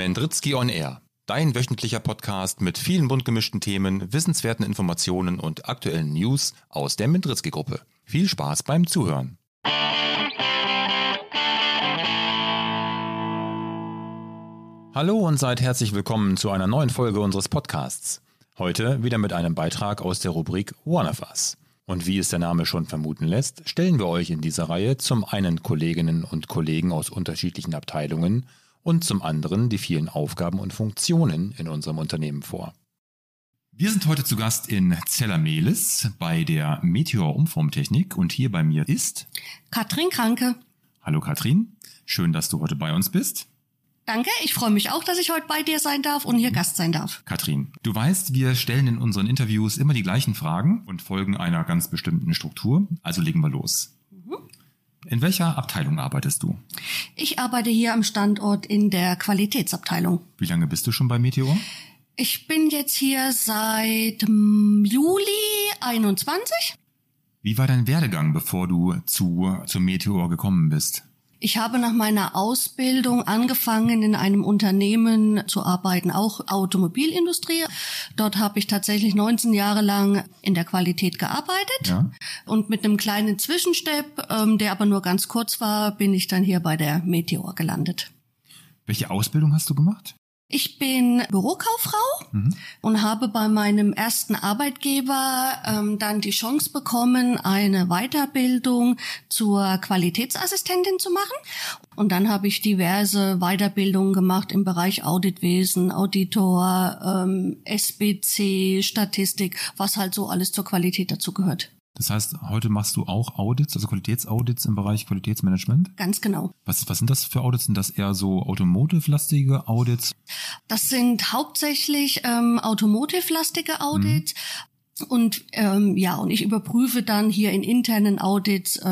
Mendritzky on Air, dein wöchentlicher Podcast mit vielen bunt gemischten Themen, wissenswerten Informationen und aktuellen News aus der Mendritzky-Gruppe. Viel Spaß beim Zuhören. Hallo und seid herzlich willkommen zu einer neuen Folge unseres Podcasts. Heute wieder mit einem Beitrag aus der Rubrik One of Us. Und wie es der Name schon vermuten lässt, stellen wir euch in dieser Reihe zum einen Kolleginnen und Kollegen aus unterschiedlichen Abteilungen und zum anderen die vielen Aufgaben und Funktionen in unserem Unternehmen vor. Wir sind heute zu Gast in Zella-Mehlis bei der Meteor Umformtechnik und hier bei mir ist Katrin Kranke. Hallo Katrin, schön, dass du heute bei uns bist. Danke, ich freue mich auch, dass ich heute bei dir sein darf und hier Gast sein darf. Katrin, du weißt, wir stellen in unseren Interviews immer die gleichen Fragen und folgen einer ganz bestimmten Struktur, also legen wir los. In welcher Abteilung arbeitest du? Ich arbeite hier am Standort in der Qualitätsabteilung. Wie lange bist du schon bei Meteor? Ich bin jetzt hier seit Juli 21. Wie war dein Werdegang, bevor du zu Meteor gekommen bist? Ich habe nach meiner Ausbildung angefangen, in einem Unternehmen zu arbeiten, auch Automobilindustrie. Dort habe ich tatsächlich 19 Jahre lang in der Qualität gearbeitet. Ja. Und mit einem kleinen Zwischenstepp, der aber nur ganz kurz war, bin ich dann hier bei der Meteor gelandet. Welche Ausbildung hast du gemacht? Ich bin Bürokauffrau und habe bei meinem ersten Arbeitgeber dann die Chance bekommen, eine Weiterbildung zur Qualitätsassistentin zu machen. Und dann habe ich diverse Weiterbildungen gemacht im Bereich Auditwesen, Auditor, SBC, Statistik, was halt so alles zur Qualität dazu gehört. Das heißt, heute machst du auch Audits, also Qualitätsaudits im Bereich Qualitätsmanagement? Ganz genau. Was sind das für Audits? Sind das eher so automotive-lastige Audits? Das sind hauptsächlich automotive-lastige Audits. Und und ich überprüfe dann hier in internen Audits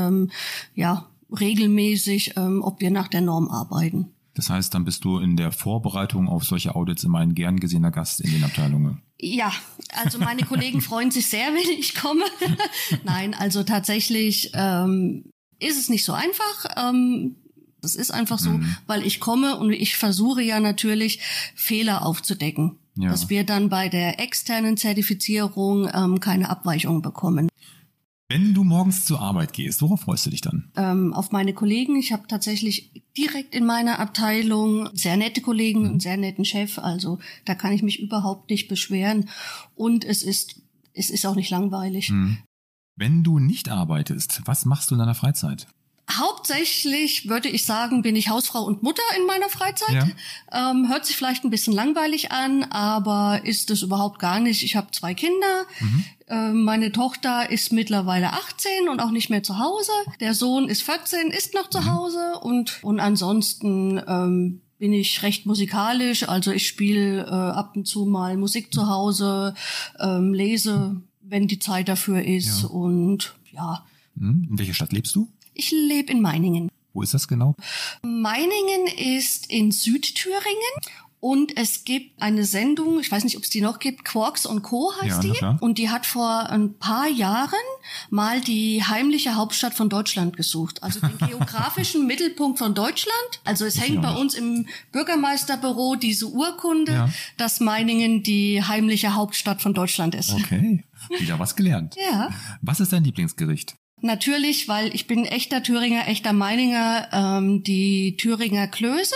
regelmäßig, ob wir nach der Norm arbeiten. Das heißt, dann bist du in der Vorbereitung auf solche Audits immer ein gern gesehener Gast in den Abteilungen? Ja, also meine Kollegen freuen sich sehr, wenn ich komme. Nein, also tatsächlich ist es nicht so einfach. Das ist einfach so, weil ich komme und ich versuche ja natürlich, Fehler aufzudecken. Ja. Dass wir dann bei der externen Zertifizierung keine Abweichungen bekommen. Wenn du morgens zur Arbeit gehst, worauf freust du dich dann? Auf meine Kollegen. Ich habe tatsächlich direkt in meiner Abteilung sehr nette Kollegen, einen sehr netten Chef. Also da kann ich mich überhaupt nicht beschweren. Und es ist auch nicht langweilig. Wenn du nicht arbeitest, was machst du in deiner Freizeit? Hauptsächlich würde ich sagen, bin ich Hausfrau und Mutter in meiner Freizeit. Ja. Hört sich vielleicht ein bisschen langweilig an, aber ist es überhaupt gar nicht. Ich habe 2 Kinder. Meine Tochter ist mittlerweile 18 und auch nicht mehr zu Hause. Der Sohn ist 14, ist noch zu Hause und ansonsten bin ich recht musikalisch. Also ich spiele ab und zu mal Musik zu Hause, lese, wenn die Zeit dafür ist und ja. In welcher Stadt lebst du? Ich lebe in Meiningen. Wo ist das genau? Meiningen ist in Südthüringen und es gibt eine Sendung, ich weiß nicht, ob es die noch gibt, Quarks und Co. heißt die. Und die hat vor ein paar Jahren mal die heimliche Hauptstadt von Deutschland gesucht. Also den geografischen Mittelpunkt von Deutschland. Also es hängt bei uns im Bürgermeisterbüro diese Urkunde, dass Meiningen die heimliche Hauptstadt von Deutschland ist. Okay, wieder was gelernt. Ja. Was ist dein Lieblingsgericht? Natürlich, weil ich bin echter Thüringer, echter Meininger, die Thüringer Klöße,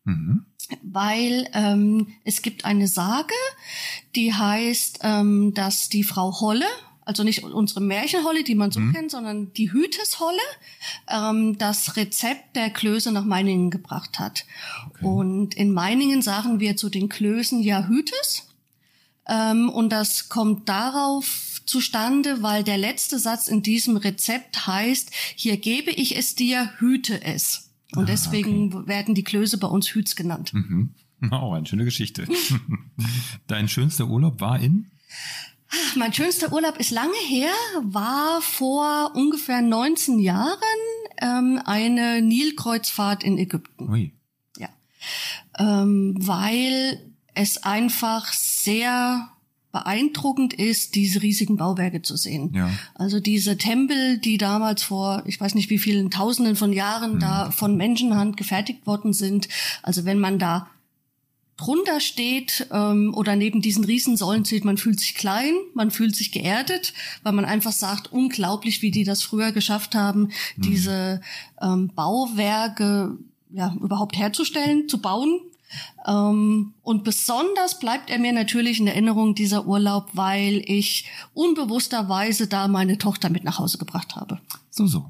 weil es gibt eine Sage, die heißt, dass die Frau Holle, also nicht unsere Märchenholle, die man so kennt, sondern die Hütesholle, das Rezept der Klöße nach Meiningen gebracht hat. Okay. Und in Meiningen sagen wir zu den Klößen ja Hütes. Und das kommt darauf zustande, weil der letzte Satz in diesem Rezept heißt, hier gebe ich es dir, hüte es. Und deswegen werden die Klöße bei uns Hüts genannt. Oh, eine schöne Geschichte. Dein schönster Urlaub war in? Mein schönster Urlaub ist lange her, war vor ungefähr 19 Jahren eine Nilkreuzfahrt in Ägypten. Ui. Ja, weil es einfach sehr beeindruckend ist, diese riesigen Bauwerke zu sehen. Ja. Also diese Tempel, die damals vor, ich weiß nicht wie vielen Tausenden von Jahren da von Menschenhand gefertigt worden sind. Also wenn man da drunter steht oder neben diesen Riesensäulen steht, man fühlt sich klein, man fühlt sich geerdet, weil man einfach sagt, unglaublich, wie die das früher geschafft haben, diese Bauwerke überhaupt herzustellen, zu bauen. Und besonders bleibt er mir natürlich in Erinnerung, dieser Urlaub, weil ich unbewussterweise da meine Tochter mit nach Hause gebracht habe. So.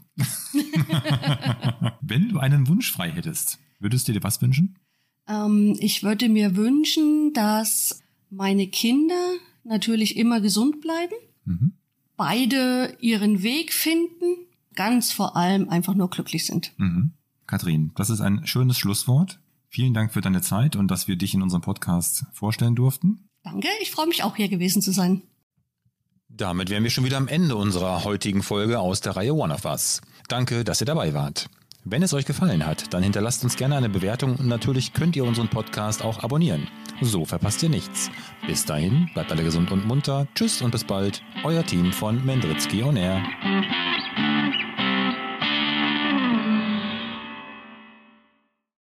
Wenn du einen Wunsch frei hättest, würdest du dir was wünschen? Ich würde mir wünschen, dass meine Kinder natürlich immer gesund bleiben, beide ihren Weg finden, ganz vor allem einfach nur glücklich sind. Kathrin, das ist ein schönes Schlusswort. Vielen Dank für deine Zeit und dass wir dich in unserem Podcast vorstellen durften. Danke, ich freue mich auch, hier gewesen zu sein. Damit wären wir schon wieder am Ende unserer heutigen Folge aus der Reihe One of Us. Danke, dass ihr dabei wart. Wenn es euch gefallen hat, dann hinterlasst uns gerne eine Bewertung und natürlich könnt ihr unseren Podcast auch abonnieren. So verpasst ihr nichts. Bis dahin, bleibt alle gesund und munter. Tschüss und bis bald. Euer Team von Mendritzky on Air.